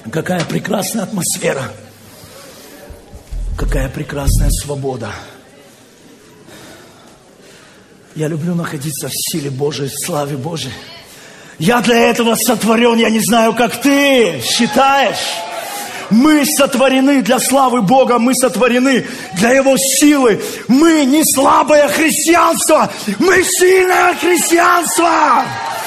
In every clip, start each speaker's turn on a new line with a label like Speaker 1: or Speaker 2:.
Speaker 1: Какая прекрасная атмосфера. Какая прекрасная свобода. Я люблю находиться в силе Божией, в славе Божией. Я для этого сотворен, я не знаю, как ты считаешь. Мы сотворены для славы Бога, мы сотворены для Его силы. Мы не слабое христианство, мы сильное христианство.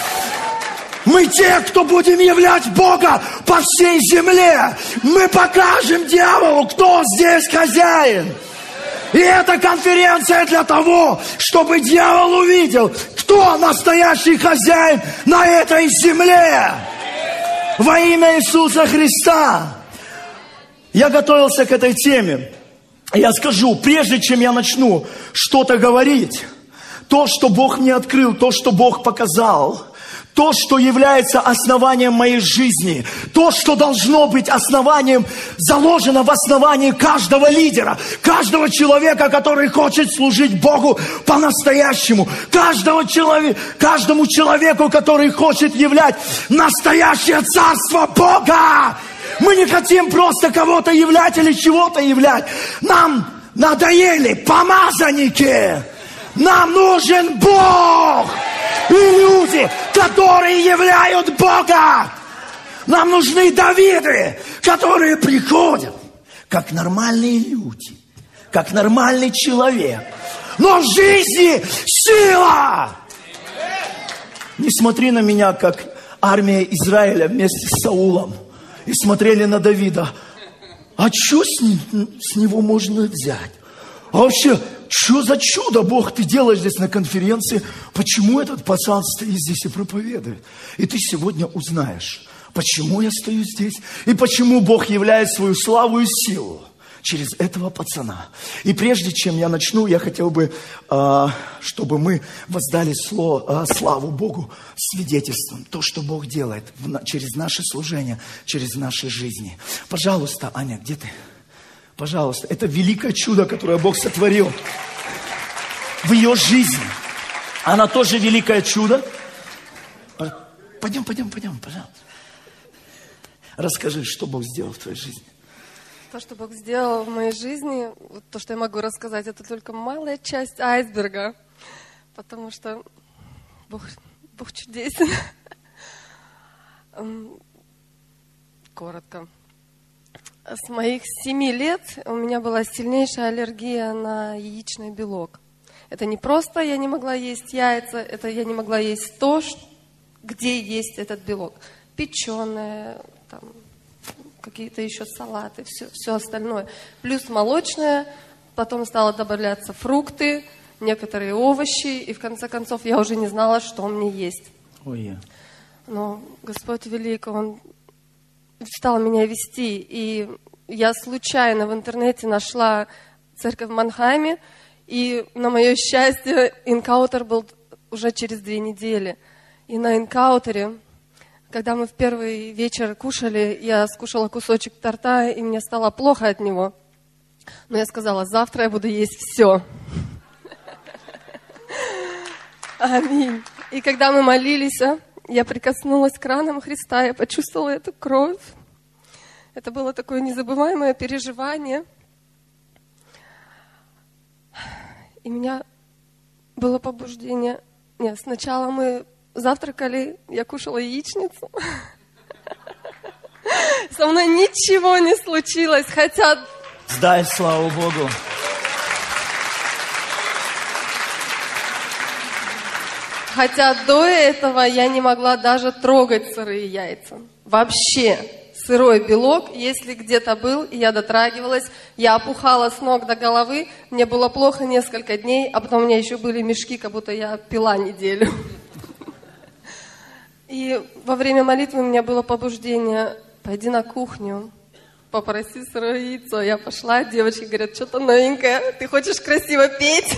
Speaker 1: Мы те, кто будем являть Бога по всей земле. Мы покажем дьяволу, кто здесь хозяин. И эта конференция для того, чтобы дьявол увидел, кто настоящий хозяин на этой земле. Во имя Иисуса Христа. Я готовился к этой теме. Я скажу, прежде чем я начну что-то говорить, то, что Бог мне открыл, то, что Бог показал, то, что является основанием моей жизни, то, что должно быть основанием, заложено в основании каждого лидера, каждого человека, который хочет служить Богу по-настоящему, каждому человеку, который хочет являть настоящее царство Бога. Мы не хотим просто кого-то являть или чего-то являть. Нам надоели помазанники. Нам нужен Бог. И люди, которые являют Бога. Нам нужны Давиды, которые приходят как нормальные люди, как нормальный человек. Но в жизни сила. Не смотри на меня, как армия Израиля вместе с Саулом. И смотрели на Давида. А что с него можно взять? А вообще, что за чудо, Бог, ты делаешь здесь на конференции? Почему этот пацан стоит здесь и проповедует? И ты сегодня узнаешь, почему я стою здесь и почему Бог являет свою славу и силу через этого пацана. И прежде чем я начну, я хотел бы, чтобы мы воздали славу Богу свидетельством. То, что Бог делает через наше служение, через наши жизни. Пожалуйста, Аня, где ты? Пожалуйста, это великое чудо, которое Бог сотворил в ее жизни. Она тоже великое чудо. Пойдем, пожалуйста. Расскажи, что Бог сделал в твоей жизни.
Speaker 2: То, что Бог сделал в моей жизни, вот то, что я могу рассказать, это только малая часть айсберга. Потому что Бог чудесен. Коротко. С моих 7 лет у меня была сильнейшая аллергия на яичный белок. Это не просто я не могла есть яйца, это я не могла есть то, где есть этот белок. Печеное, там, какие-то еще салаты, все остальное. Плюс молочное, потом стало добавляться фрукты, некоторые овощи, и в конце концов я уже не знала, что мне есть.
Speaker 1: Ой.
Speaker 2: Но Господь велик, Он стал меня вести, и я случайно в интернете нашла церковь в Манхайме, и на мое счастье энкаутер был уже через 2 недели. И на энкаутере, когда мы в первый вечер кушали, я скушала кусочек торта, и мне стало плохо от него. Но я сказала, завтра я буду есть все. Аминь. И когда мы молились, я прикоснулась к ранам Христа, я почувствовала эту кровь. Это было такое незабываемое переживание. И у меня было побуждение. Нет, сначала мы завтракали, я кушала яичницу. Со мной ничего не случилось, хотя...
Speaker 1: Дай славу Богу.
Speaker 2: Хотя до этого я не могла даже трогать сырые яйца. Вообще. Сырой белок, если где-то был, и я дотрагивалась, я опухала с ног до головы, мне было плохо несколько дней, а потом у меня еще были мешки, как будто я пила неделю. И во время молитвы у меня было побуждение, пойди на кухню, попроси сырое яйцо. Я пошла, девочки говорят, что-то новенькое, ты хочешь красиво петь?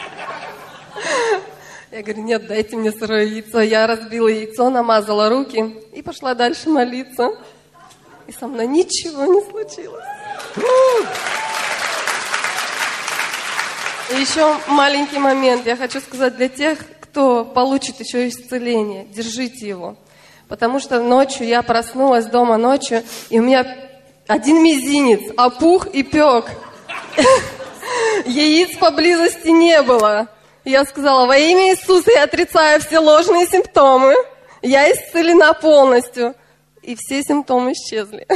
Speaker 2: Я говорю, нет, дайте мне сырое яйцо. Я разбила яйцо, намазала руки и пошла дальше молиться. И со мной ничего не случилось. И еще маленький момент. Я хочу сказать для тех, кто получит еще исцеление. Держите его. Потому что ночью я проснулась дома ночью, и у меня один мизинец опух и пек. Яиц поблизости не было. Я сказала: во имя Иисуса я отрицаю все ложные симптомы. Я исцелена полностью. И все симптомы исчезли.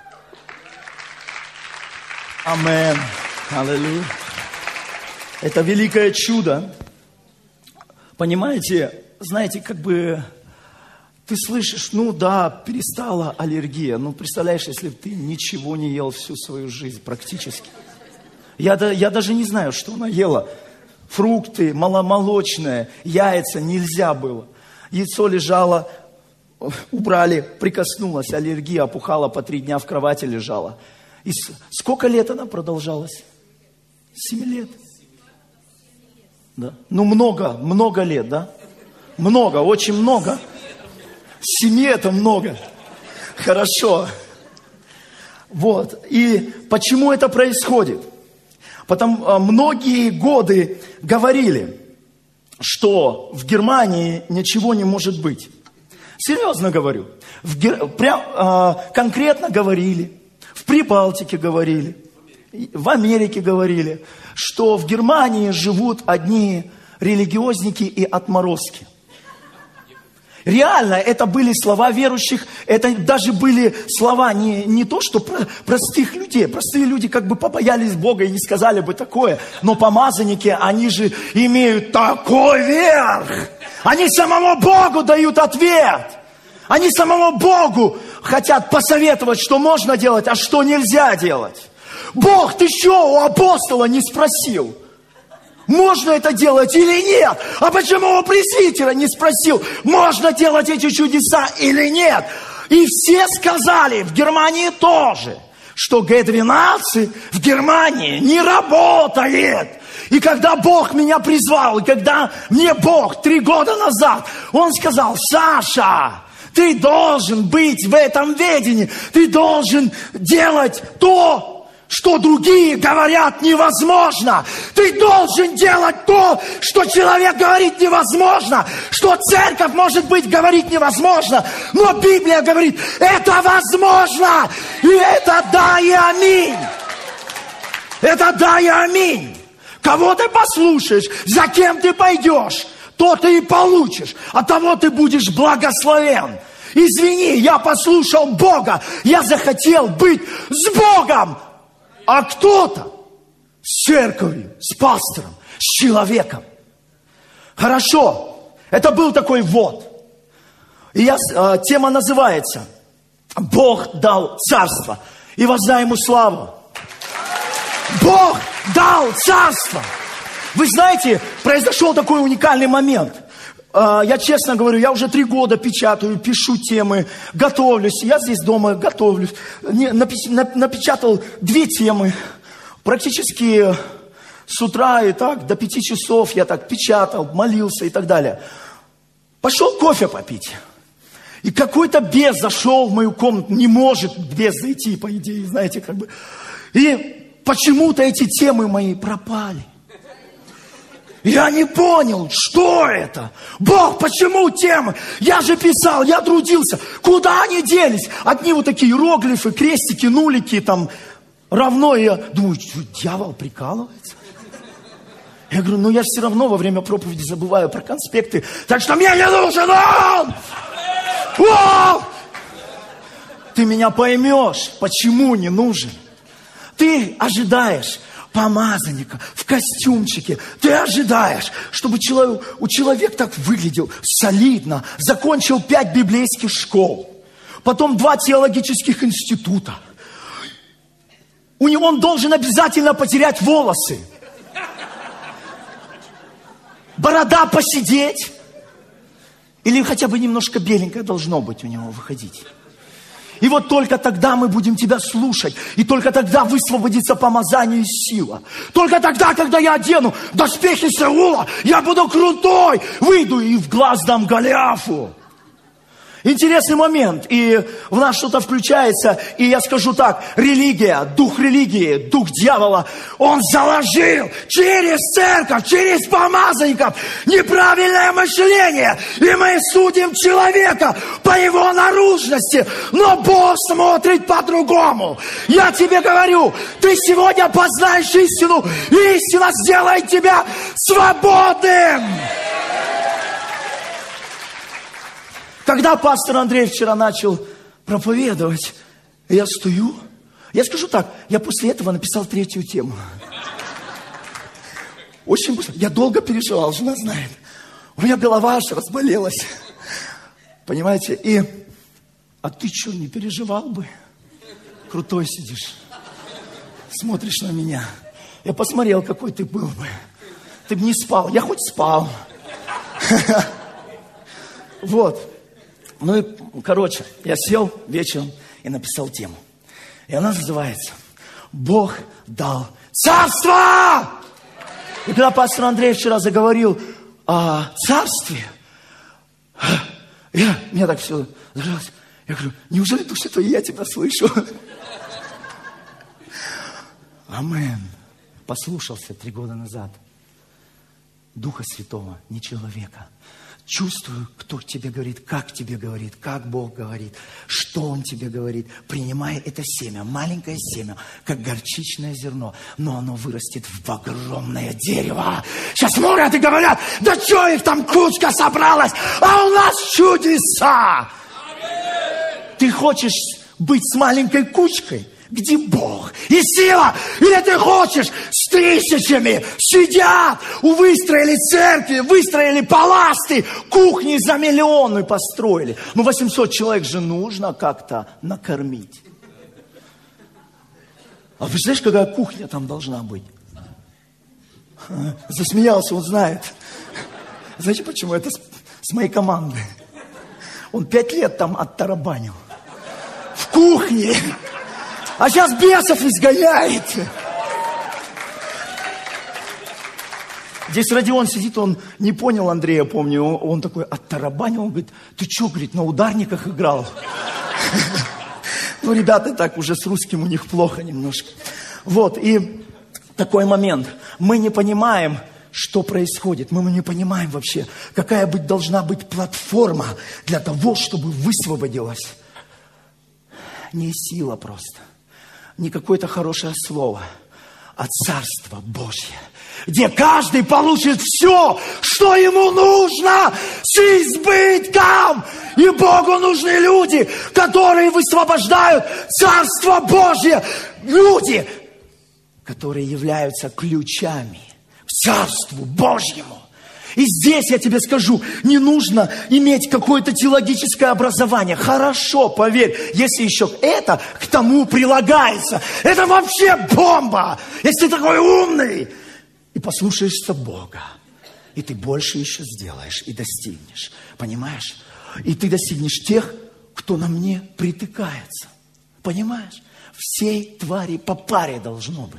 Speaker 1: Амен. Аллилуйя. Это великое чудо. Понимаете, знаете, как бы ты слышишь, ну да, перестала аллергия. Ну, представляешь, если ты ничего не ел всю свою жизнь практически. Я даже не знаю, что она ела. Фрукты, маломолочное, яйца нельзя было. Яйцо лежало, убрали, прикоснулась, аллергия, опухала, по 3 дня в кровати лежала. И сколько лет она продолжалась? 7 лет. Да. Ну, много лет, да? Много, очень много. 7 это много. Хорошо. Вот. И почему это происходит? Потому многие годы говорили, что в Германии ничего не может быть. Серьезно говорю. Конкретно говорили. В Прибалтике говорили. В Америке говорили, что в Германии живут одни религиозники и отморозки. Реально, это были слова верующих, это даже были слова не то, что простых людей. Простые люди как бы побоялись Бога и не сказали бы такое. Но помазанники, они же имеют такой верх. Они самому Богу дают ответ. Они самому Богу хотят посоветовать, что можно делать, а что нельзя делать. Бог, ты что, у апостола не спросил? Можно это делать или нет? А почему у пресвитера не спросил, можно делать эти чудеса или нет? И все сказали, в Германии тоже, что Г12 в Германии не работает. И когда Бог меня призвал, и когда мне Бог 3 года назад, Он сказал: Саша, ты должен быть в этом ведении, ты должен делать то, что другие говорят невозможно. Ты должен делать то, что человек говорит невозможно, что церковь, может быть, говорит невозможно, но Библия говорит, это возможно, и это да и аминь. Это да и аминь. Кого ты послушаешь, за кем ты пойдешь, то ты и получишь, от того ты будешь благословен. Извини, я послушал Бога, я захотел быть с Богом. А кто-то с церковью, с пастором, с человеком. Хорошо, это был такой ввод. И тема называется «Бог дал царство, и воздай ему славу». Бог дал царство. Вы знаете, произошел такой уникальный момент. Я честно говорю, я уже 3 года печатаю, пишу темы, готовлюсь. Я здесь дома готовлюсь. Напечатал 2 темы. Практически с утра и так до 5 часов я так печатал, молился и так далее. Пошел кофе попить. И какой-то бес зашел в мою комнату. Не может бес зайти, по идее, знаете, как бы. И почему-то эти темы мои пропали. Я не понял, что это? Бог, почему темы? Я же писал, я трудился. Куда они делись? Одни вот такие иероглифы, крестики, нулики, там, равно. Я думаю, что дьявол прикалывается? Я говорю, ну я все равно во время проповеди забываю про конспекты, так что мне не нужен он! О! Ты меня поймешь, почему не нужен. Ты ожидаешь помазанника в костюмчике. Ты ожидаешь, чтобы человек так выглядел солидно, закончил 5 библейских школ, потом 2 теологических института. Он должен обязательно потерять волосы, борода посидеть, или хотя бы немножко беленькое должно быть у него выходить. И вот только тогда мы будем тебя слушать. И только тогда высвободится помазание и сила. Только тогда, когда я одену доспехи Саула, я буду крутой. Выйду и в глаз дам Голиафу. Интересный момент, и в нас что-то включается, и я скажу так, религия, дух религии, дух дьявола, он заложил через церковь, через помазанников неправильное мышление, и мы судим человека по его наружности, но Бог смотрит по-другому. Я тебе говорю, ты сегодня познаешь истину, и истина сделает тебя свободным. Когда пастор Андрей вчера начал проповедовать, я стою, я скажу так, я после этого написал 3-ю тему. Очень быстро. Я долго переживал, жена знает. У меня голова аж разболелась. Понимаете? А ты что, не переживал бы? Крутой сидишь. Смотришь на меня. Я посмотрел, какой ты был бы. Ты бы не спал. Я хоть спал. Вот. Ну и, короче, я сел вечером и написал тему. И она называется «Бог дал царство!» И когда пастор Андрей вчера заговорил о царстве, мне так все зажалось. Я говорю, неужели, Дух Святой, я тебя слышу? Амен. Послушался 3 года назад Духа Святого, не человека. Чувствую, кто тебе говорит, как Бог говорит, что Он тебе говорит. Принимай это семя, маленькое семя, как горчичное зерно, но оно вырастет в огромное дерево. Сейчас смотрят и говорят, да что их там кучка собралась, а у нас чудеса. Ты хочешь быть с маленькой кучкой? Где Бог и сила? Или ты хочешь с тысячами? Сидят, выстроили церкви, выстроили паласты, кухни за миллионы построили. 800 человек же нужно как-то накормить. А представляешь, какая кухня там должна быть? Засмеялся, он знает. Знаете, почему? Это с моей команды. Он 5 лет там оттарабанил. В кухне. А сейчас бесов изгоняет. Здесь Родион сидит, он не понял Андрея, помню. Он такой оттарабанил, он говорит, ты что, говорит, на ударниках играл? Ну, ребята так уже с русским у них плохо немножко. Вот, и такой момент. Мы не понимаем, что происходит. Мы не понимаем вообще, какая должна быть платформа для того, чтобы высвободилась. Не сила просто. Не какое-то хорошее слово, а Царство Божье, где каждый получит все, что ему нужно, с избытком. И Богу нужны люди, которые высвобождают Царство Божье. Люди, которые являются ключами к Царству Божьему. И здесь я тебе скажу, не нужно иметь какое-то теологическое образование. Хорошо, поверь, если еще это к тому прилагается. Это вообще бомба! Если ты такой умный и послушаешься Бога, и ты больше еще сделаешь и достигнешь. Понимаешь? И ты достигнешь тех, кто на мне притыкается. Понимаешь? Всей твари по паре должно быть.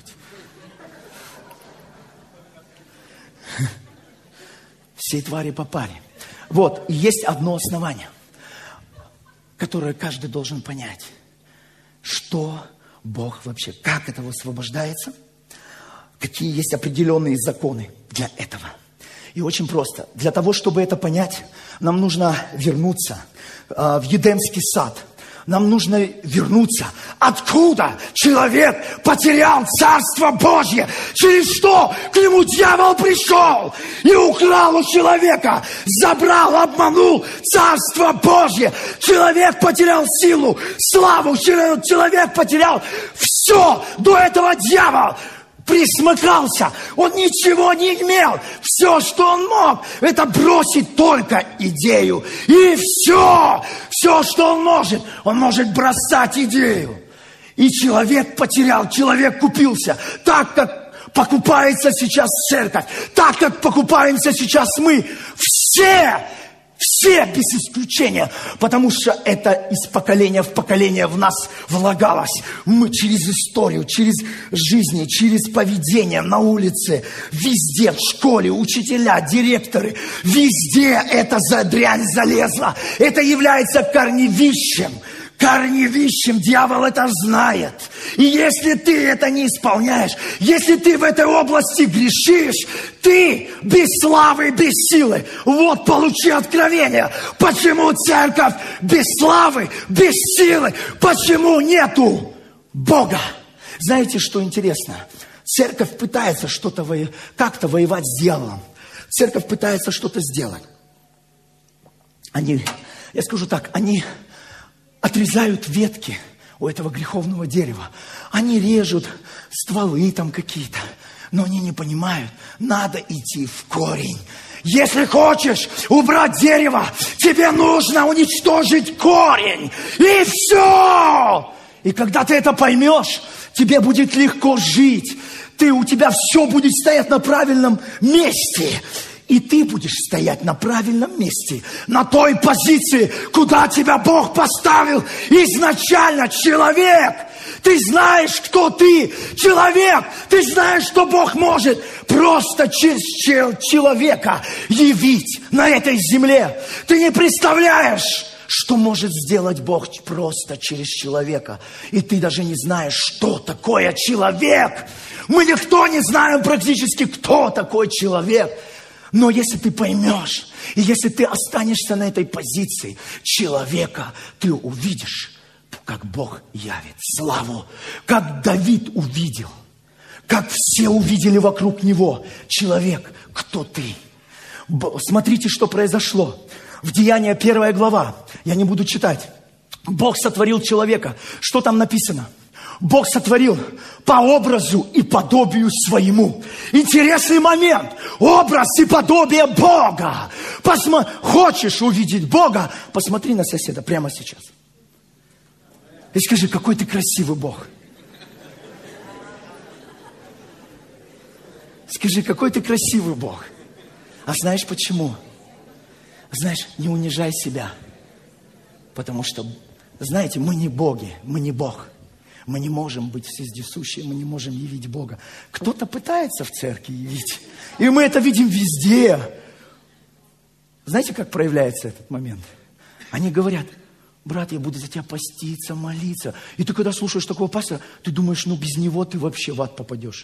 Speaker 1: Всей твари по паре. Вот, и есть одно основание, которое каждый должен понять. Что Бог вообще, как это высвобождается, какие есть определенные законы для этого. И очень просто. Для того, чтобы это понять, нам нужно вернуться в Едемский сад. Нам нужно вернуться. Откуда человек потерял Царство Божье? Через что к нему дьявол пришел и украл у человека, забрал, обманул Царство Божье. Человек потерял силу, славу, человек потерял все. До этого дьявол присмыкался, он ничего не имел. Все, что он мог, это бросить только идею. И все, что он может бросать идею. И человек потерял, человек купился. Так, как покупается сейчас церковь, так, как покупаемся сейчас мы. Все Все без исключения. Потому что это из поколения в поколение в нас влагалось. Мы через историю, через жизнь, через поведение на улице, везде, в школе, учителя, директоры, везде эта дрянь залезла. Это является корневищем. Корневищем, дьявол это знает. И если ты это не исполняешь, если ты в этой области грешишь, ты без славы, без силы. Вот, получи откровение. Почему церковь без славы, без силы? Почему нету Бога? Знаете, что интересно? Церковь пытается что-то как-то воевать с дьяволом. Церковь пытается что-то сделать. Я скажу так, они отрезают ветки у этого греховного дерева. Они режут стволы там какие-то. Но они не понимают, надо идти в корень. Если хочешь убрать дерево, тебе нужно уничтожить корень. И все! И когда ты это поймешь, тебе будет легко жить. У тебя все будет стоять на правильном месте. И ты будешь стоять на правильном месте, на той позиции, куда тебя Бог поставил изначально, человек. Ты знаешь, кто ты, человек. Ты знаешь, что Бог может просто через человека явить на этой земле. Ты не представляешь, что может сделать Бог просто через человека. И ты даже не знаешь, что такое человек. Мы никто не знаем практически, кто такой человек. Но если ты поймешь, и если ты останешься на этой позиции человека, ты увидишь, как Бог явит славу, как Давид увидел, как все увидели вокруг него. Человек, кто ты? Смотрите, что произошло. В Деяния 1 глава, я не буду читать. Бог сотворил человека. Что там написано? Бог сотворил по образу и подобию своему. Интересный момент. Образ и подобие Бога. Хочешь увидеть Бога? Посмотри на соседа прямо сейчас. И скажи, какой ты красивый Бог. Скажи, какой ты красивый Бог. А знаешь почему? Знаешь, не унижай себя. Потому что, знаете, мы не боги, мы не Бог. Мы не можем быть вездесущими, мы не можем явить Бога. Кто-то пытается в церкви явить. И мы это видим везде. Знаете, как проявляется этот момент? Они говорят, брат, я буду за тебя поститься, молиться. И ты когда слушаешь такого пастора, ты думаешь, без него ты вообще в ад попадешь.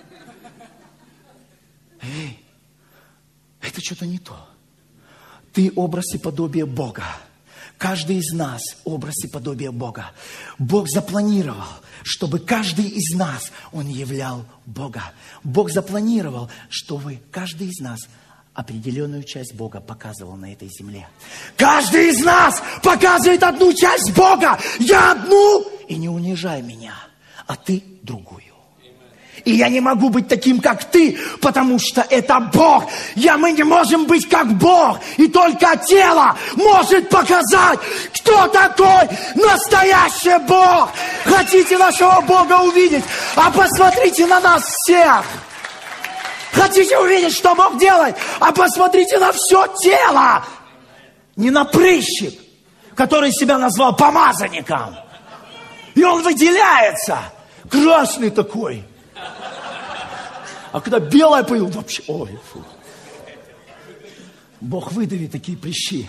Speaker 1: Эй, это что-то не то. Ты образ и подобие Бога. Каждый из нас образ и подобие Бога. Бог запланировал, чтобы каждый из нас, он являл Бога. Бог запланировал, чтобы каждый из нас определенную часть Бога показывал на этой земле. Каждый из нас показывает одну часть Бога. Я одну, и не унижай меня, а ты другую. И я не могу быть таким, как ты, потому что это Бог. Мы не можем быть как Бог. И только тело может показать, кто такой настоящий Бог. Хотите нашего Бога увидеть? А посмотрите на нас всех. Хотите увидеть, что Бог делает? А посмотрите на все тело. Не на прыщик, который себя назвал помазанником. И он выделяется. Красный такой. А когда белое появилось, вообще, ой, фу. Бог выдавит такие прыщи.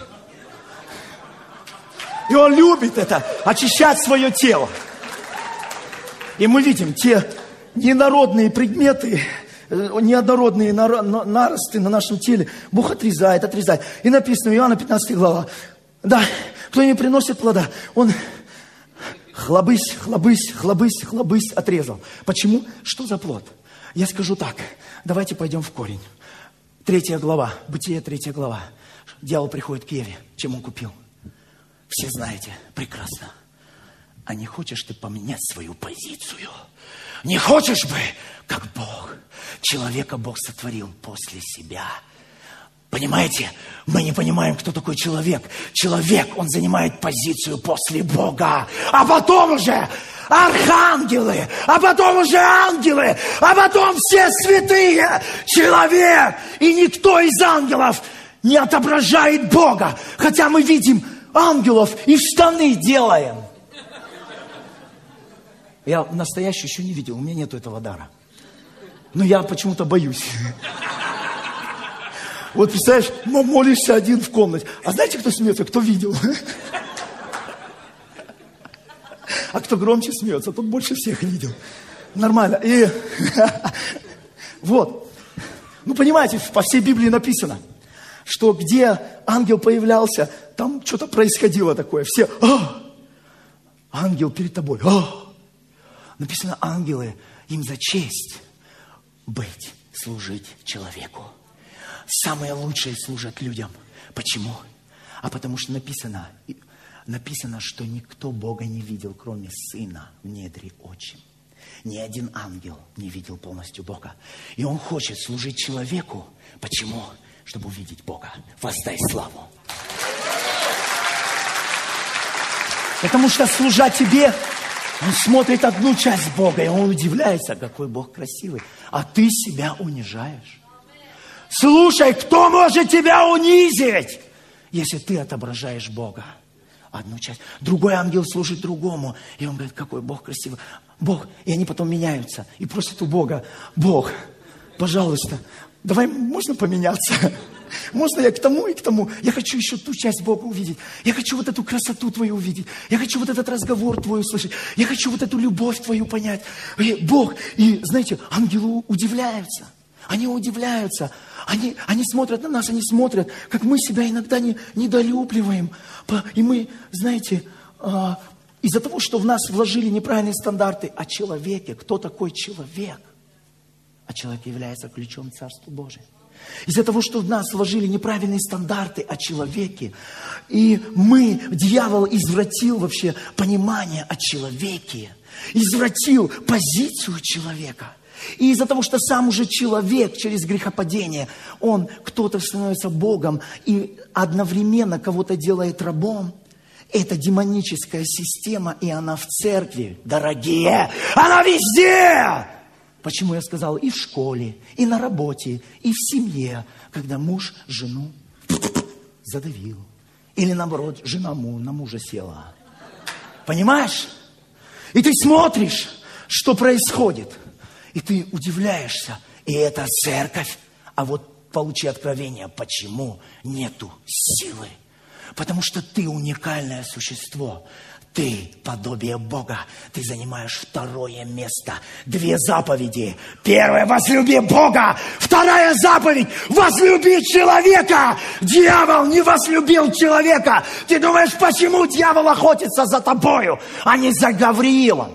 Speaker 1: И Он любит это, очищать свое тело. И мы видим те неоднородные предметы, неоднородные наросты на нашем теле. Бог отрезает. И написано в Иоанна 15 глава. Да, кто не приносит плода, он хлобысь отрезал. Почему? Что за плод? Я скажу так, давайте пойдем в корень. 3 глава, Бытие 3 глава. Дьявол приходит к Еве, чем он купил? Все знаете, прекрасно. А не хочешь ты поменять свою позицию? Не хочешь бы, как Бог? Человека Бог сотворил после себя. Понимаете? Мы не понимаем, кто такой человек. Человек, он занимает позицию после Бога. А потом уже архангелы, а потом уже ангелы, а потом все святые. Человек. И никто из ангелов не отображает Бога, хотя мы видим ангелов и штаны делаем. Я настоящую еще не видел, у меня нету этого дара. Но я почему-то боюсь. Вот представляешь, молишься один в комнате. А знаете, кто смеется? Кто видел? А кто громче смеется, тот больше всех видел. Нормально. И вот. Ну, понимаете, по всей Библии написано, что где ангел появлялся, там что-то происходило такое. Все, ангел перед тобой. Написано, ангелы, им за честь быть, служить человеку. Самые лучшие служат людям. Почему? А потому что написано, что никто Бога не видел, кроме Сына в недре отчим. Ни один ангел не видел полностью Бога. И он хочет служить человеку. Почему? Чтобы увидеть Бога. Воздай славу. Потому что, служа тебе, он смотрит одну часть Бога, и он удивляется, какой Бог красивый. А ты себя унижаешь. Слушай, кто может тебя унизить, если ты отображаешь Бога? Одну часть. Другой ангел служит другому. И он говорит, какой Бог красивый. Бог. И они потом меняются. И просят у Бога, Бог, пожалуйста, давай, можно поменяться? Можно я к тому и к тому? Я хочу еще ту часть Бога увидеть. Я хочу вот эту красоту твою увидеть. Я хочу вот этот разговор твой услышать. Я хочу вот эту любовь твою понять. И Бог. И знаете, ангелы удивляются. Они удивляются. Они смотрят на нас, они смотрят, как мы себя иногда недолюбливаем. И мы, знаете, из-за того, что в нас вложили неправильные стандарты о человеке. Кто такой человек? А человек является ключом Царства Божия. Из-за того, что в нас вложили неправильные стандарты о человеке, и дьявол извратил вообще понимание о человеке, извратил позицию человека. И из-за того, что сам уже человек через грехопадение, кто-то становится Богом и одновременно кого-то делает рабом, это демоническая система, и она в церкви, дорогие, она везде! Почему я сказал? И в школе, и на работе, и в семье, когда муж жену задавил. Или наоборот, жена на мужа села. Понимаешь? И ты смотришь, что происходит. И ты удивляешься. И это церковь. А вот получи откровение, почему нету силы. Потому что ты уникальное существо. Ты подобие Бога. Ты занимаешь второе место. 2 заповеди. Первая — возлюби Бога. Вторая заповедь — возлюби человека. Дьявол не возлюбил человека. Ты думаешь, почему дьявол охотится за тобою, а не за Гавриилом?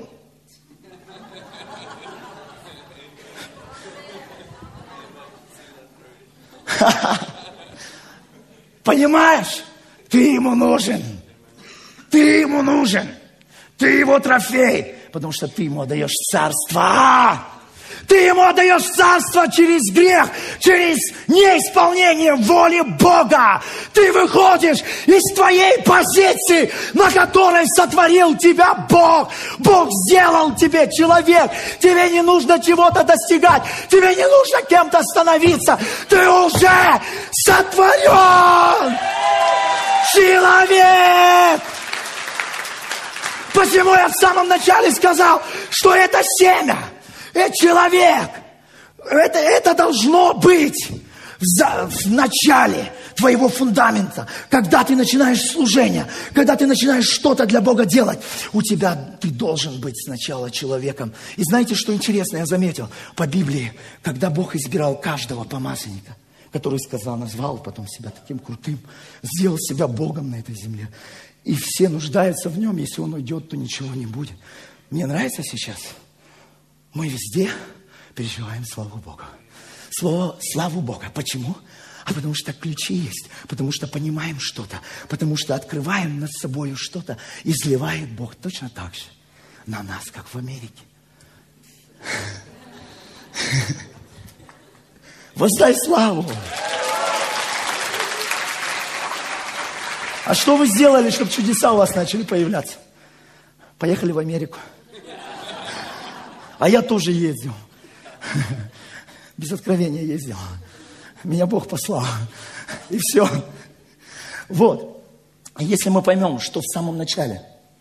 Speaker 1: Понимаешь? Ты ему нужен. Ты ему нужен. Ты его трофей. Потому что ты ему отдаешь царство. Ты ему отдаешь царство через грех, через неисполнение воли Бога. Ты выходишь из твоей позиции, на которой сотворил тебя Бог. Бог сделал тебе человек. Тебе не нужно чего-то достигать. Тебе не нужно кем-то становиться. Ты уже сотворен. Человек. Почему я в самом начале сказал, что это семя, это человек. Это должно быть в начале твоего фундамента. Когда ты начинаешь служение, когда ты начинаешь что-то для Бога делать, ты должен быть сначала человеком. И знаете, что интересно, я заметил по Библии, когда Бог избирал каждого помазанника, который назвал потом себя таким крутым, сделал себя Богом на этой земле. И все нуждаются в нем. Если он уйдет, то ничего не будет. Мне нравится сейчас. Мы везде переживаем славу Бога. Славу Бога. Почему? А потому что ключи есть. Потому что понимаем что-то. Потому что открываем над собой что-то. И изливает Бог точно так же на нас, как в Америке. Воздай славу. А что вы сделали, чтобы чудеса у вас начали появляться? Поехали в Америку. А я тоже ездил. Без откровения ездил. Меня Бог послал. И все. Вот. Если мы поймем, что в самом начале,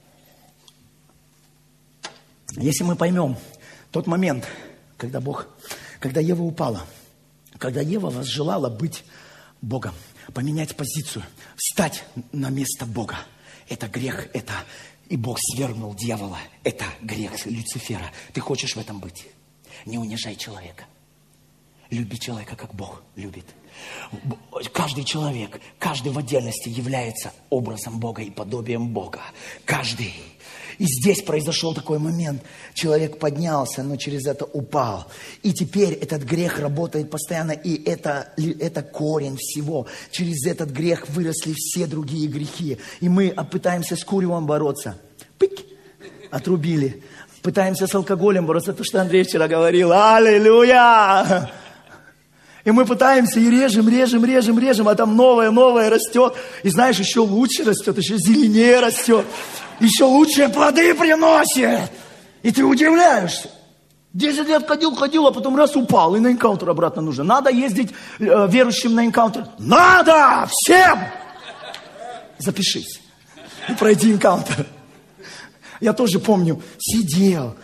Speaker 1: если мы поймем тот момент, когда Ева упала, когда Ева возжелала быть Богом, поменять позицию, встать на место Бога, это грех, и Бог свергнул дьявола, это грех Люцифера. Ты хочешь в этом быть? Не унижай человека. Люби человека, как Бог любит. Каждый человек, каждый в отдельности является образом Бога и подобием Бога. Каждый. И здесь произошел такой момент. Человек поднялся, но через это упал. И теперь этот грех работает постоянно, и это корень всего. Через этот грех выросли все другие грехи. И мы пытаемся с куревом бороться. Пик! Отрубили. Пытаемся с алкоголем бороться, то, что Андрей вчера говорил. Аллилуйя! И мы пытаемся и режем, а там новое растет. И знаешь, еще лучше растет, еще зеленее растет. Еще лучшие плоды приносит. И ты удивляешься. 10 лет ходил, а потом раз упал. И на энкаунтер обратно нужно. Надо ездить верующим на энкаунтер. Надо! Всем! Запишись. И пройди энкаунтер. Я тоже помню, сидел,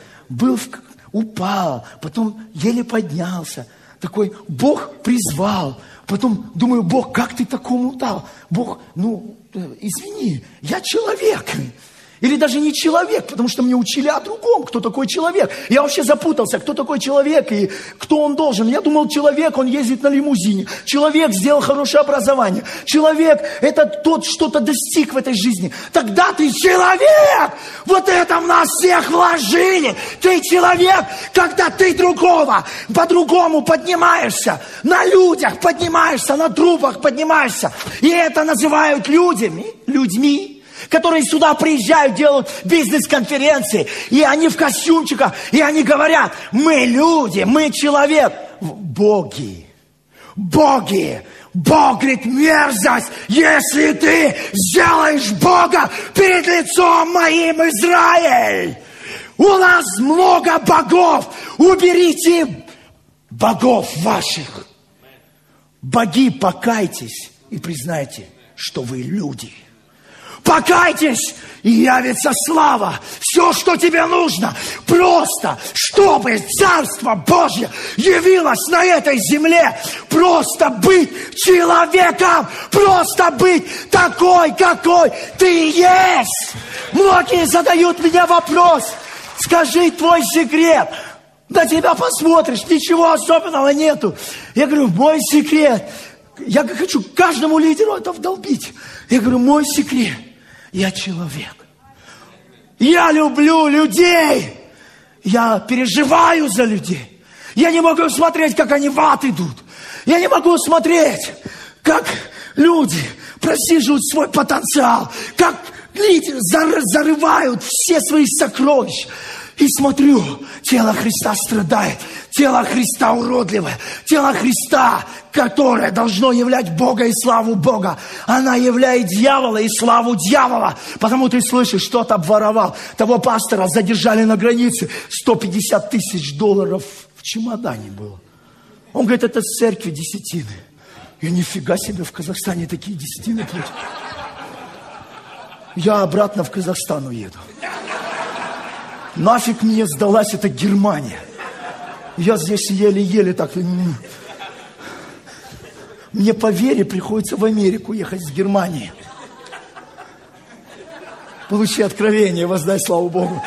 Speaker 1: упал, потом еле поднялся. Такой, Бог призвал. Потом думаю, Бог, как ты такому дал? Бог, извини, я человек. Или даже не человек, потому что мне учили о другом, кто такой человек. Я вообще запутался, кто такой человек и кто он должен. Я думал, человек, он ездит на лимузине. Человек сделал хорошее образование. Человек, это тот что-то достиг в этой жизни. Тогда ты человек! Вот это в нас всех вложили! Ты человек, когда ты другого, по-другому поднимаешься. На людях поднимаешься, на трупах поднимаешься. И это называют людьми, которые сюда приезжают, делают бизнес-конференции, и они в костюмчиках, и они говорят, мы люди, мы человек. Боги. Бог говорит, мерзость, если ты сделаешь Бога перед лицом моим, Израиль. У нас много богов, уберите богов ваших. Боги, покайтесь и признайте, что вы люди. Покайтесь, и явится слава. Все, что тебе нужно, просто, чтобы Царство Божье явилось на этой земле. Просто быть человеком, просто быть такой, какой ты есть. Многие задают мне вопрос, скажи твой секрет. На тебя посмотришь, ничего особенного нету. Я говорю, мой секрет. Я хочу каждому лидеру это вдолбить. Я говорю, мой секрет. Я человек. Я люблю людей. Я переживаю за людей. Я не могу смотреть, как они в ад идут. Я не могу смотреть, как люди просиживают свой потенциал. Как лидеры зарывают все свои сокровища. И смотрю, тело Христа страдает. Тело Христа уродливое. Тело Христа, которое должно являть Бога и славу Бога. Она являет дьявола и славу дьявола. Потому ты слышишь, что-то обворовал. Того пастора задержали на границе. $150 тысяч в чемодане было. Он говорит, это с церкви десятины. Я нифига себе, в Казахстане такие десятины платят. Я обратно в Казахстан уеду. Нафиг мне сдалась эта Германия. Я здесь еле-еле так... Мне по вере приходится в Америку ехать с Германии. Получи откровение, воздай славу Богу.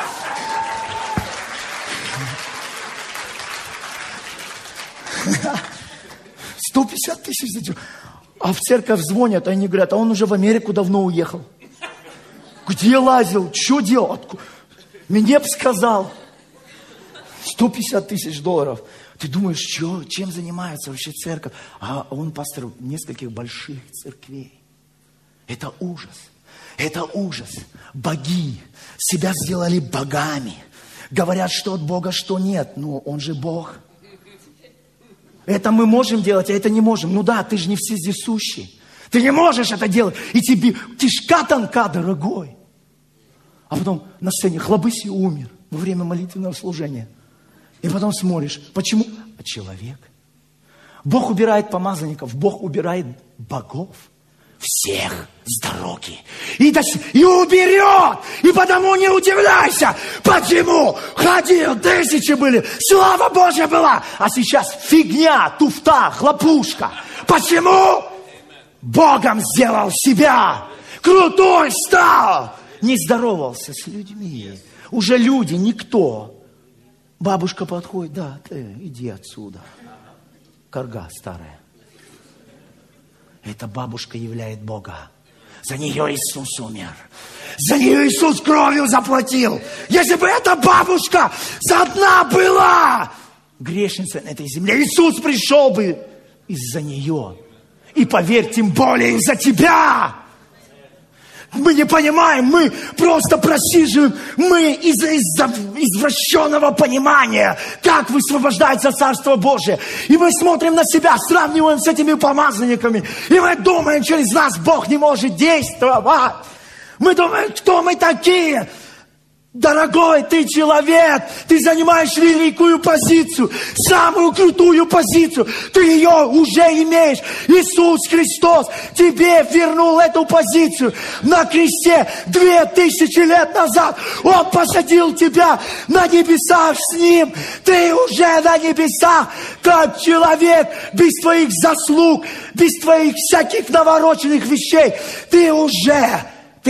Speaker 1: $150 тысяч. А в церковь звонят, они говорят, а он уже в Америку давно уехал. Где лазил? Что делал? Мне бы сказал. $150 тысяч. Ты думаешь, чем занимается вообще церковь? А он пастор нескольких больших церквей. Это ужас. Это ужас. Боги себя сделали богами. Говорят, что от Бога, что нет. Но он же Бог. Это мы можем делать, а это не можем. Ну да, ты же не вездесущий. Ты не можешь это делать. И тебе кишка тонка, дорогой. А потом на сцене хлобысь и умер во время молитвенного служения. И потом смотришь. Почему? А человек. Бог убирает помазанников, Бог убирает богов всех с дороги и уберет. И потому не удивляйся, почему ходил, тысячи были, слава Божья была, а сейчас фигня, туфта, хлопушка. Почему? Богом сделал себя, крутой стал, не здоровался с людьми. Уже люди никто. Бабушка подходит, да, ты иди отсюда. Карга старая. Эта бабушка являет Бога. За нее Иисус умер. За нее Иисус кровью заплатил. Если бы эта бабушка одна была грешница на этой земле, Иисус пришел бы из-за нее. И поверь, тем более из-за тебя. Мы не понимаем, мы просто просиживаем, мы из-за извращенного понимания, как высвобождается Царство Божие. И мы смотрим на себя, сравниваем с этими помазанниками, и мы думаем, через нас Бог не может действовать. Мы думаем, кто мы такие? Дорогой ты человек, ты занимаешь великую позицию, самую крутую позицию, ты ее уже имеешь. Иисус Христос тебе вернул эту позицию на кресте 2000 лет назад. Он посадил тебя на небесах с Ним. Ты уже на небесах, как человек, без твоих заслуг, без твоих всяких навороченных вещей. Ты уже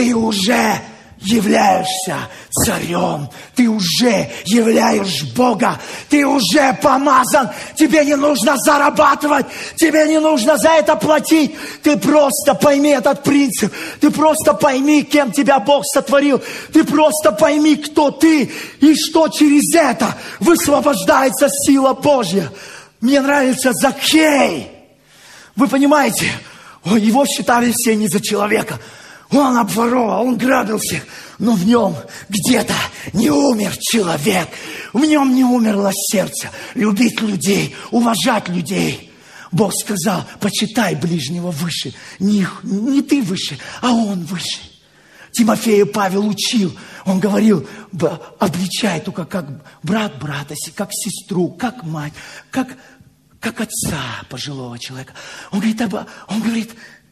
Speaker 1: являешься царем, ты уже являешь Бога, ты уже помазан, тебе не нужно зарабатывать, тебе не нужно за это платить, ты просто пойми этот принцип, ты просто пойми, кем тебя Бог сотворил, ты просто пойми, кто ты, и что через это высвобождается сила Божья. Мне нравится Закхей, вы понимаете, его считали все не за человека. Он обворовал, он грабил всех, но в нем где-то не умер человек, в нем не умерло сердце, любить людей, уважать людей. Бог сказал, почитай ближнего выше, не ты выше, а он выше. Тимофея Павел учил, он говорил, обличай только как брат брата, как сестру, как мать, как отца пожилого человека. Он говорит,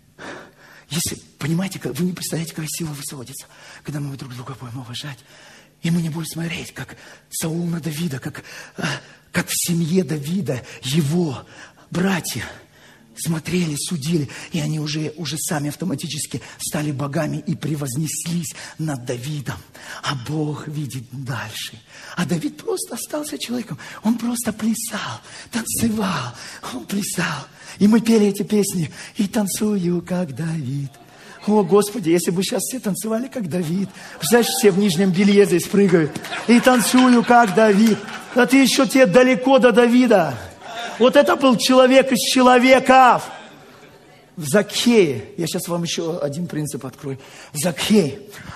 Speaker 1: если, понимаете, вы не представляете, какая сила высвободится, когда мы друг друга будем уважать. И мы не будем смотреть, как Саул на Давида, как в семье Давида его братья смотрели, судили, и они уже сами автоматически стали богами и превознеслись над Давидом. А Бог видит дальше. А Давид просто остался человеком. Он просто плясал, танцевал, он плясал. И мы пели эти песни. И танцую, как Давид. О, Господи, если бы сейчас все танцевали, как Давид. Представляешь, все в нижнем белье здесь прыгают. И танцую, как Давид. А ты еще тебе далеко до Давида. Вот это был человек из человеков. В Закхее, я сейчас вам еще один принцип открою. Закхей,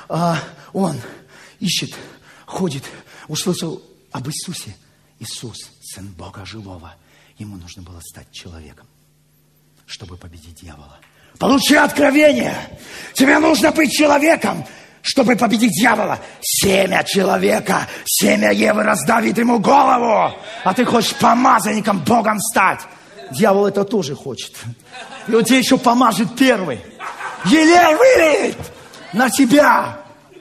Speaker 1: он ищет, ходит, услышал об Иисусе. Иисус, Сын Бога Живого. Ему нужно было стать человеком, чтобы победить дьявола. Получи откровение. Тебе нужно быть человеком, чтобы победить дьявола. Семя человека, семя Евы раздавит ему голову. А ты хочешь помазанником, Богом стать. Дьявол это тоже хочет. И он тебе еще помажет первый. Елей вылит на тебя.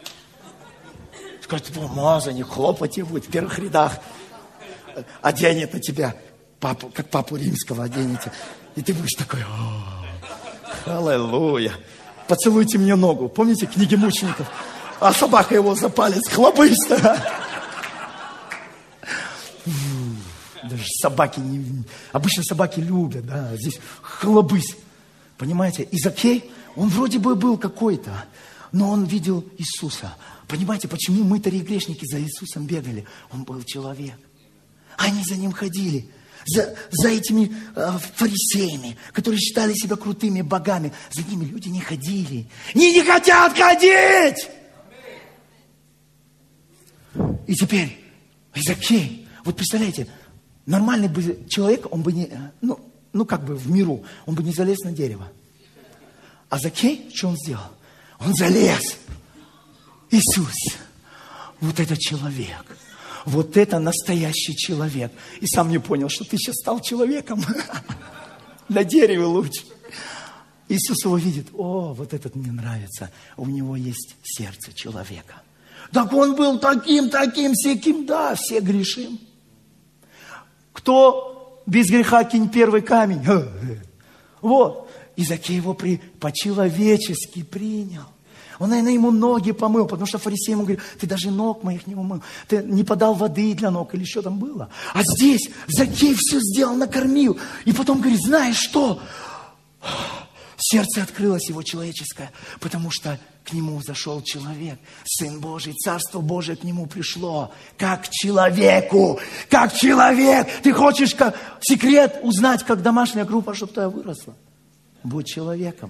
Speaker 1: Скажет, помазанник, хлопать тебе будет в первых рядах. Оденет на тебя, как папу римского оденете. И ты будешь такой, аллилуйя. Поцелуйте мне ногу. Помните книги мучеников? А собака его за палец хлобысь-то. Даже собаки не... Обычно собаки любят, да. Здесь хлобысь. Понимаете? И Закхей, он вроде бы был какой-то, но он видел Иисуса. Понимаете, почему мытари и грешники за Иисусом бегали? Он был человек. Они за ним ходили. За этими фарисеями, которые считали себя крутыми богами. За ними люди не ходили. Не хотят ходить! И теперь Закхей, вот представляете, нормальный бы человек, он бы не, как бы в миру, он бы не залез на дерево. А Закхей, что он сделал? Он залез. Иисус, вот этот человек. Вот это настоящий человек. И сам не понял, что ты сейчас стал человеком. На дереве лучше. Иисус его видит. О, вот этот мне нравится. У него есть сердце человека. Так он был таким, сяким. Да, все грешим. Кто без греха кинь первый камень? Вот. И Закей его по-человечески принял. Он, наверное, ему ноги помыл, потому что фарисей ему говорит: ты даже ног моих не умыл, ты не подал воды для ног, или что там было. А здесь Закей все сделал, накормил. И потом говорит: знаешь что? Сердце открылось его человеческое, потому что к нему зашел человек, Сын Божий, Царство Божие к нему пришло, как к человеку, как человек. Ты хочешь секрет узнать, как домашняя группа, чтобы твоя выросла? Будь человеком.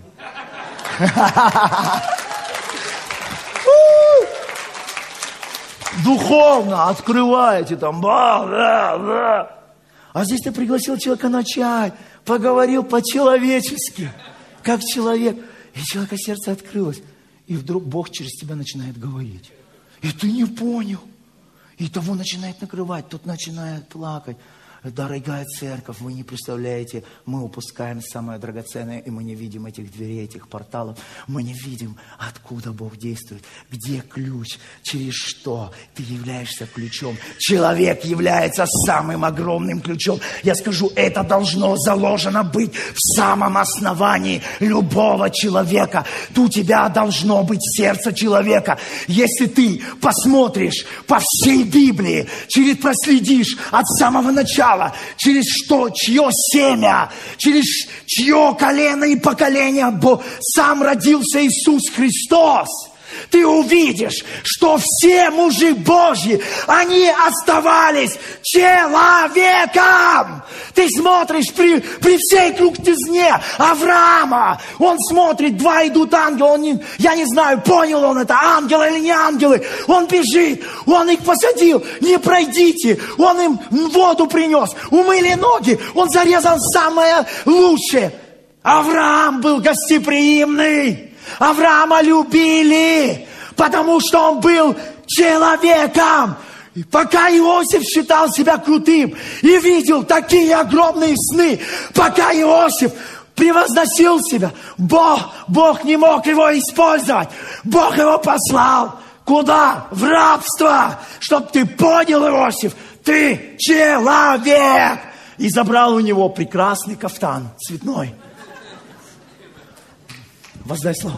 Speaker 1: Духовно открываете там. А здесь ты пригласил человека на чай, поговорил по-человечески, как человек. И у человека сердце открылось. И вдруг Бог через тебя начинает говорить. И ты не понял. И того начинает накрывать, тот начинает плакать. Дорогая церковь, вы не представляете, мы упускаем самое драгоценное, и мы не видим этих дверей, этих порталов. Мы не видим, откуда Бог действует, где ключ, через что ты являешься ключом. Человек является самым огромным ключом. Я скажу, это должно заложено быть в самом основании любого человека. У тебя должно быть сердце человека. Если ты посмотришь по всей Библии, проследишь от самого начала, через что, чье семя, через чье колено и поколение сам родился Иисус Христос, ты увидишь, что все мужи Божьи, они оставались человеком. Ты смотришь при всей крутизне Авраама, он смотрит, два идут ангела, я не знаю, понял он это, ангелы или не ангелы, он бежит, он их посадил, не пройдите, он им воду принес, умыли ноги, он зарезал самое лучшее. Авраам был гостеприимный. Авраама любили, потому что он был человеком. И пока Иосиф считал себя крутым и видел такие огромные сны, пока Иосиф превозносил себя, Бог не мог его использовать. Бог его послал. Куда? В рабство. Чтоб ты понял, Иосиф, ты человек. И забрал у него прекрасный кафтан цветной. Воздай слово.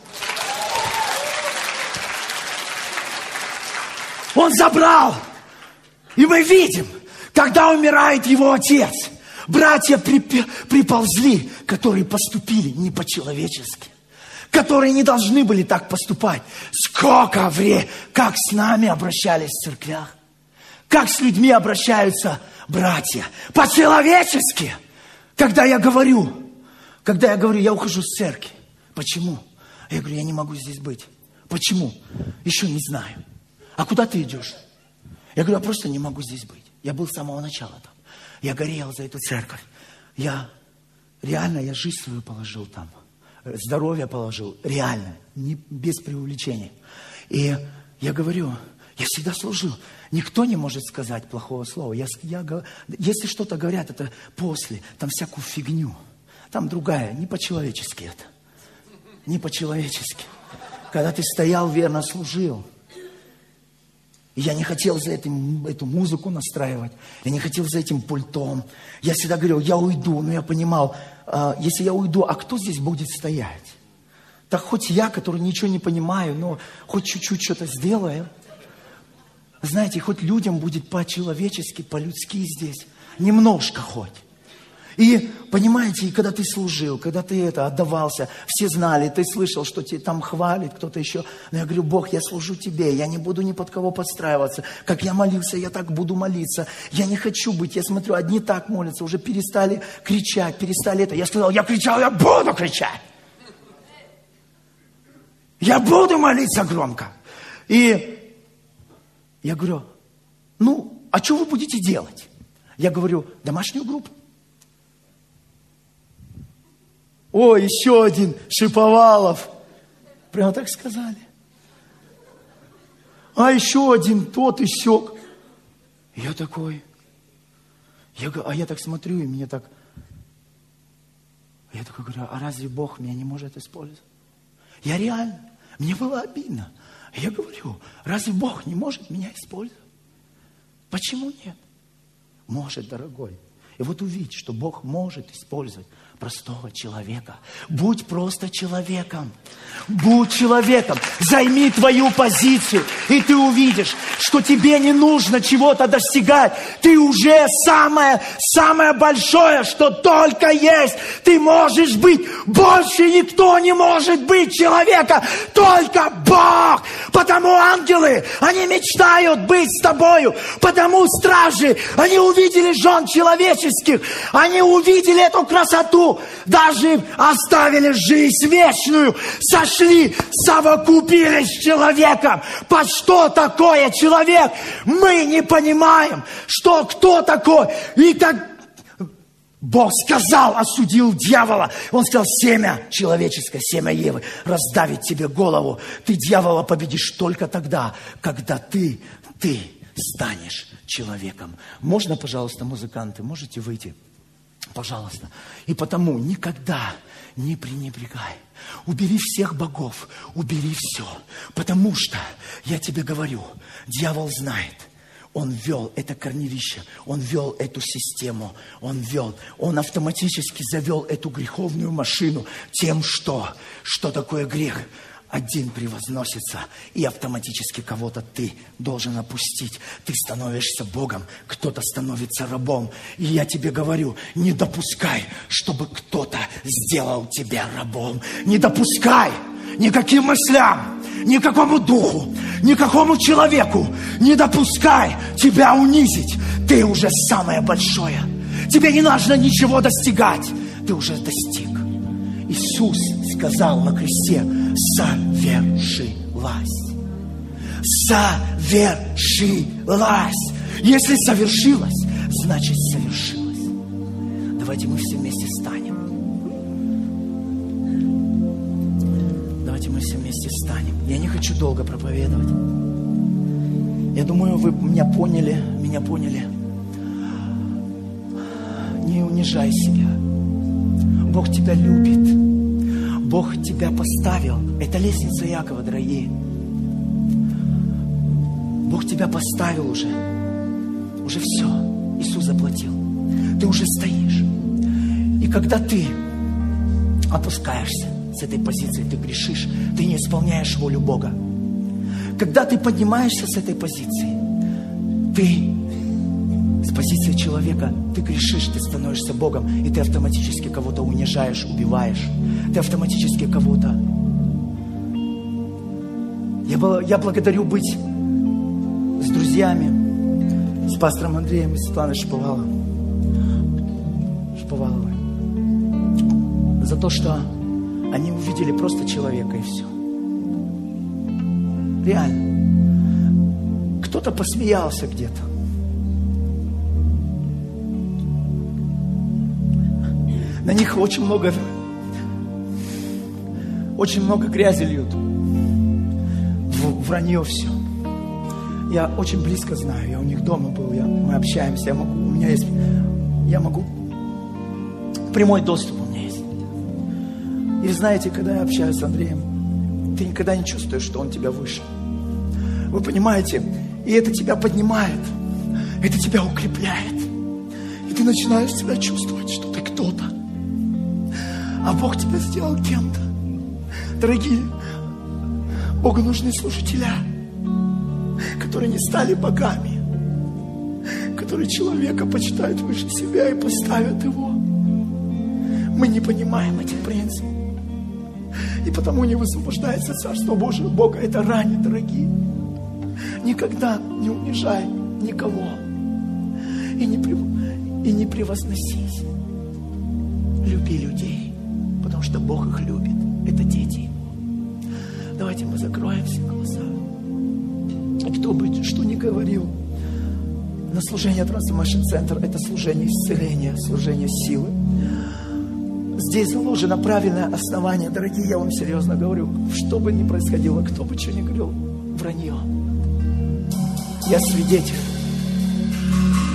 Speaker 1: Он забрал. И мы видим, когда умирает его отец, братья приползли, которые поступили не по-человечески, которые не должны были так поступать. Сколько как с нами обращались в церквях, как с людьми обращаются братья. По-человечески. Когда я говорю, я ухожу с церкви. Почему? Я говорю, я не могу здесь быть. Почему? Еще не знаю. А куда ты идешь? Я говорю, я просто не могу здесь быть. Я был с самого начала там. Я горел за эту церковь. Я жизнь свою положил там. Здоровье положил. Реально. Без преувеличения. И я говорю, я всегда служил. Никто не может сказать плохого слова. Если что-то говорят, это после. Там всякую фигню. Там другая. Не по-человечески это. Не по-человечески. Когда ты стоял, верно служил. И я не хотел за эту музыку настраивать. Я не хотел за этим пультом. Я всегда говорил, я уйду. Но я понимал, если я уйду, а кто здесь будет стоять? Так хоть я, который ничего не понимаю, но хоть чуть-чуть что-то сделаю. Знаете, хоть людям будет по-человечески, по-людски здесь. Немножко хоть. И, понимаете, и когда ты служил, когда ты отдавался, все знали, ты слышал, что тебе там хвалит кто-то еще. Но я говорю, Бог, я служу тебе, я не буду ни под кого подстраиваться. Как я молился, я так буду молиться. Я не хочу быть, я смотрю, одни так молятся, уже перестали кричать, перестали это. Я сказал, я кричал, я буду кричать. Я буду молиться громко. И я говорю, а что вы будете делать? Я говорю, домашнюю группу. О, еще один Шиповалов. Прямо так сказали. А еще один тот и сёк. Я такой. Я так смотрю, и мне так. Я такой говорю, а разве Бог меня не может использовать? Я реально, мне было обидно. Я говорю, разве Бог не может меня использовать? Почему нет? Может, дорогой. И вот увидь, что Бог может использовать простого человека. Будь просто человеком. Будь человеком. Займи твою позицию. И ты увидишь, что тебе не нужно чего-то достигать. Ты уже самое большое, что только есть. Ты можешь быть. Больше никто не может быть человека. Только Бог. Потому ангелы, они мечтают быть с тобою. Потому стражи, они увидели жен человеческих. Они увидели эту красоту. Даже оставили жизнь вечную, сошли, совокупились с человеком. По что такое человек? Мы не понимаем, что кто такой. И так Бог сказал, осудил дьявола. Он сказал, семя человеческое, семя Евы раздавит тебе голову. Ты дьявола победишь только тогда, когда ты станешь человеком. Можно, пожалуйста, музыканты, можете выйти? Пожалуйста. И потому никогда не пренебрегай. Убери всех богов, убери все. Потому что, я тебе говорю, дьявол знает. Он ввел это корневище, он ввел эту систему, он автоматически завел эту греховную машину тем, что такое грех. Один превозносится, и автоматически кого-то ты должен опустить. Ты становишься Богом, кто-то становится рабом. И я тебе говорю, не допускай, чтобы кто-то сделал тебя рабом. Не допускай никаким мыслям, никакому духу, никакому человеку. Не допускай тебя унизить. Ты уже самое большое. Тебе не нужно ничего достигать. Ты уже достиг. Иисус сказал на кресте, совершилось. Совершилось. Если совершилось, значит совершилось. Давайте мы все вместе встанем. Давайте мы все вместе встанем. Я не хочу долго проповедовать. Я думаю, вы меня поняли. Не унижай себя. Бог тебя любит. Бог тебя поставил. Это лестница Иакова, дорогие. Бог тебя поставил уже. Уже все. Иисус заплатил. Ты уже стоишь. И когда ты опускаешься с этой позиции, ты грешишь, ты не исполняешь волю Бога. Когда ты поднимаешься с этой позиции, ты с позиции человека, ты грешишь, ты становишься Богом, и ты автоматически кого-то унижаешь, убиваешь. Ты автоматически кого-то... Я благодарю быть с друзьями, с пастором Андреем и Светланой Шаповаловой, за то, что они увидели просто человека, и все. Реально. Кто-то посмеялся где-то. На них очень много грязи льют. Вранье все. Я очень близко знаю. Я у них дома был. Мы общаемся. Я могу. Прямой доступ у меня есть. И знаете, когда я общаюсь с Андреем, ты никогда не чувствуешь, что он тебя выше. Вы понимаете? И это тебя поднимает. Это тебя укрепляет. И ты начинаешь себя чувствовать, что ты кто-то. А Бог тебя сделал кем-то. Дорогие, Богу нужны служителя, которые не стали богами, которые человека почитают выше себя и поставят его. Мы не понимаем этих принципов. И потому не высвобождается Царство Божие. Бога это ранит, дорогие. Никогда не унижай никого. И не превозносись. Люби людей, потому что Бог их любит. Это дети. Давайте мы закроем все глаза. И кто бы что ни говорил, на служение Transformation Center это служение исцеления, служение силы. Здесь заложено правильное основание. Дорогие, я вам серьезно говорю, что бы ни происходило, кто бы что ни говорил, вранье. Я свидетель. И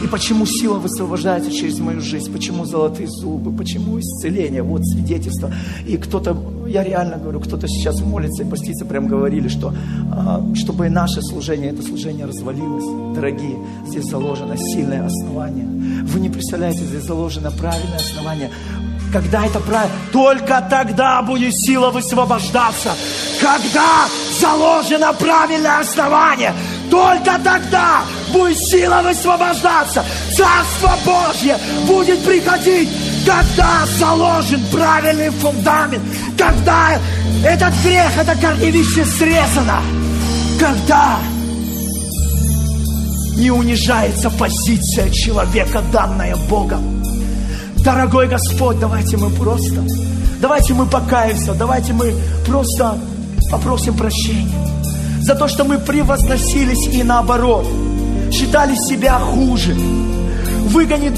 Speaker 1: И почему сила высвобождается через мою жизнь? Почему золотые зубы? Почему исцеление? Вот свидетельство. И кто-то, я реально говорю, кто-то сейчас молится и постится, прям говорили, что чтобы наше служение, это служение развалилось. Дорогие, здесь заложено сильное основание. Вы не представляете, здесь заложено правильное основание. Когда это правильно? Только тогда будет сила высвобождаться. Когда заложено правильное основание, только тогда будет сила высвобождаться. Царство Божье будет приходить, когда заложен правильный фундамент, когда этот грех, это корневище срезано, когда не унижается позиция человека, данная Богом. Дорогой Господь, давайте мы покаемся, давайте мы просто попросим прощения за то, что мы превозносились и наоборот, считали себя хуже. Выгонит,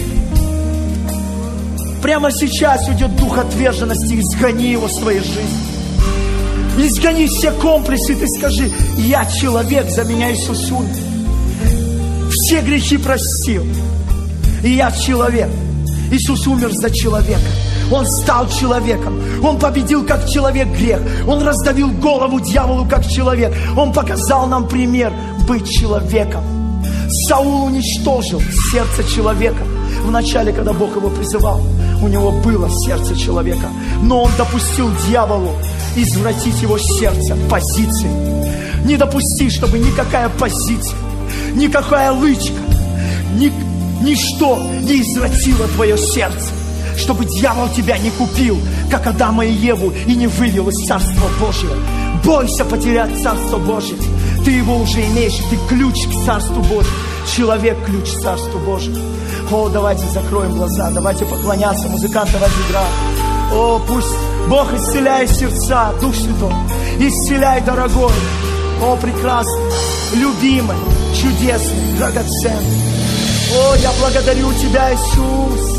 Speaker 1: прямо сейчас уйдет дух отверженности, изгони его с твоей жизни. Изгони все комплексы, ты скажи: я человек, за меня Иисус умер. Все грехи простил, и я человек. Иисус умер за человека. Он стал человеком. Он победил как человек грех. Он раздавил голову дьяволу как человек. Он показал нам пример быть человеком. Саул уничтожил сердце человека. Вначале, когда Бог его призывал, у него было сердце человека. Но он допустил дьяволу извратить его сердце, позиции. Не допусти, чтобы никакая позиция, никакая лычка, ничто не извратило твое сердце, чтобы дьявол тебя не купил, как Адама и Еву, и не вывел из Царства Божьего. Бойся потерять Царство Божье. Ты его уже имеешь, ты ключ к Царству Божьему. Человек ключ к Царству Божьему. О, давайте закроем глаза, давайте поклоняться, музыканты давайте играть. О, пусть Бог исцеляет сердца, Дух Святой, исцеляй, дорогой. О, прекрасный, любимый, чудесный, драгоценный. О, я благодарю Тебя, Иисус.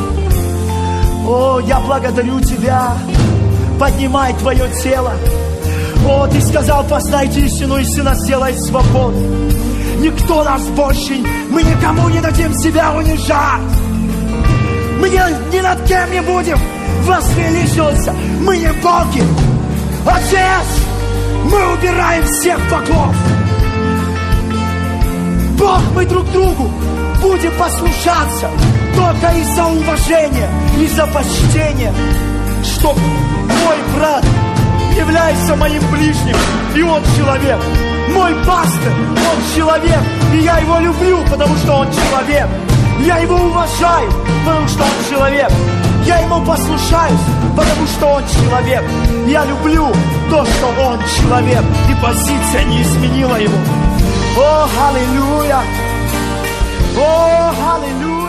Speaker 1: О, я благодарю Тебя. Поднимай Твое тело. О, Ты сказал: познайте истину, истина сделает свободу. Никто нас больше, мы никому не дадим себя унижать. Мы ни над кем не будем возвеличиваться. Мы не боги. Отец, мы убираем всех богов. Бог, мы друг другу будем послушаться только из-за уважения, из-за почтения, что мой брат является моим ближним, и он человек. Мой пастор, он человек, и я его люблю, потому что он человек. Я его уважаю, потому что он человек. Я ему послушаюсь, потому что он человек. Я люблю то, что он человек, и позиция не изменила его. О, аллилуйя! О, аллилуйя!